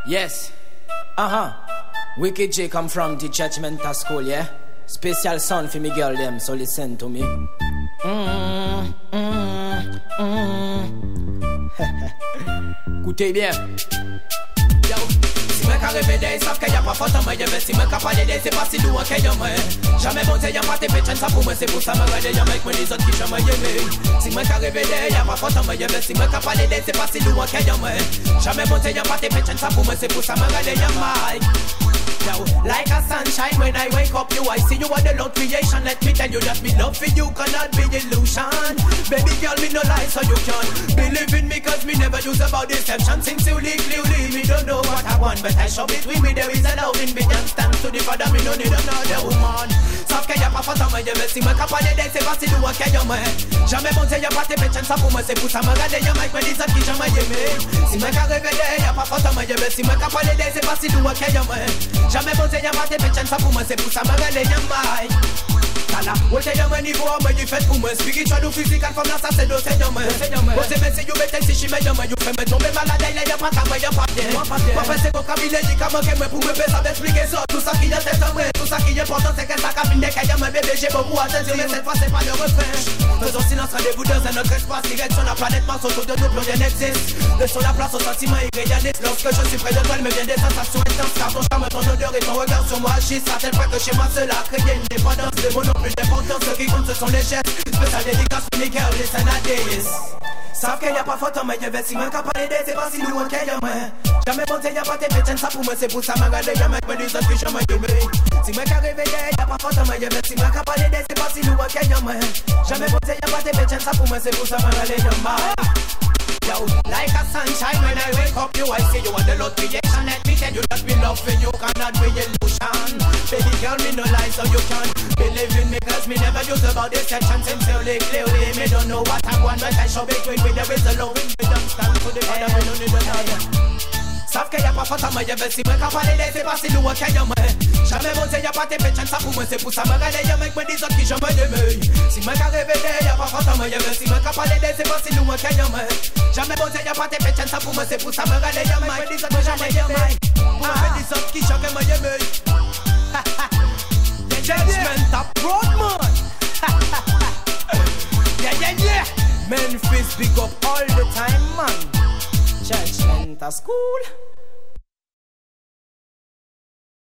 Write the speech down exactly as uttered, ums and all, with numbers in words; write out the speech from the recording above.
Yes. Uh-huh. Wicked J come from the Judgmental School, yeah? Special son for me girl them, so listen to me. Mm, mm, mm. Écoutez bien. Yo. Si me carré védé, ils savent qu'il y a pas faute en moi. Si me capable d'aider, c'est pas si loin qu'il y a moi. Jamais bon, y'a pas tes péchants, ça pour moi, c'est pour ça me regarder. Y'a avec moi les autres qui jamais aimé. Si me carré védé, y'a pas faute en moi. Si me capable d'aider, c'est pas si loin qu'il y a moi. Jamais bon, y'a pas tes péchants, ça pour moi, c'est pour ça me regarder. Y'a mal. Yo, like a sunshine when I wake up you I see you are the Lord creation. Let me tell you that me love for you cannot be illusion. Baby girl, me no lie so you can believe in me cause me never use about deception. Sincerely, clearly, me don't know what I want, but I show between me there is a love in me. Don't stand to the father, me no need another woman. Sauf qu'il y a pas faute en moi, je veux si me capable d'aider, c'est pas si loin qu'il y a moi. Jamais bon Dieu, y'a pas tes péchants, ça pour moi c'est pour ça me regarder. Y'a Mike, me dit ça qui jamais aimé. Si me carré réveillé, y'a pas faute en moi, je veux si me capable d'aider, c'est pas si loin qu'il y a moi. Jamais bon Dieu, y'a pas tes péchants, ça pour moi c'est pour ça me regarder. Y'a Mike. Tala, what say you when you go when you fed pour moi spiritual ou physical comme là ça c'est dos c'est demain. What say me say you better si she me demain you fais me tomber malade là y'a pas ta moi y'a pas bien. Papa c'est quoi Camille dit comment que moi pour me faire ça expliquer ça tout ça qui est tête en moi tout ça qui est important c'est que ça cabine de qu'il y a ma bébé j'ai beaucoup attention mais cette fois c'est pas le refrain. Faisons silence rendez-vous dans un autre espace direction la planète Mars autour de nous plus rien n'existe. Laissons la place aux sentiments irréalistes lorsque je suis près de toi il me vient des sensations intenses car ton charme ton odeur et ton regard sur moi agissent à tel point que chez moi cela crée une dépendance de mon plus d'importance, ce qui compte ce sont les gestes. Spécial dédicace pour les girls, listen à this. Savent qu'il y a pas faute en moi, je vais si me capable d'aider, c'est pas si loin qu'il y a moi. Jamais bon Dieu, y'a pas tes péchants, ça pour moi c'est pour ça me regarder, y'a mec me dit ça que jamais aimé. Si me carré réveillé, y'a pas faute en moi, je vais si me capable d'aider, c'est pas si loin qu'il y a moi. Jamais bon Dieu, y'a pas tes péchants, ça pour moi c'est pour ça me regarder, y'a mal. Yo, like a sunshine when I wake up you I see you are the Lord creation. Let me tell you that me love for you cannot be illusion. Baby girl, me no lie so you can believe in me cause me never use about deception. Sincerely, clearly, me don't know what I want but I show between me there is a love in me. Don't stand to the other, me no need another. Savent qu'il y a pas faute en moi, je veux si me capable d'aider, c'est pas si loin qu'il y a moi. Jamais bon Dieu, y'a pas tes péchants, ça pour moi c'est pour ça me regarder. Y'a mec me dit ça qui jamais aimé. Si me carré réveillé, y'a pas faute en moi, je veux si me capable d'aider, c'est pas si loin qu'il y a moi. Jamais bon Dieu, y'a pas tes péchants, ça pour moi c'est pour ça me regarder. Y'a mec me dit ça que jamais aimé. Pour me dire ça qui jamais aimé. Judgmental Road man. Yeah, yeah, yeah. Memphis big up all the time man. Judgmental School.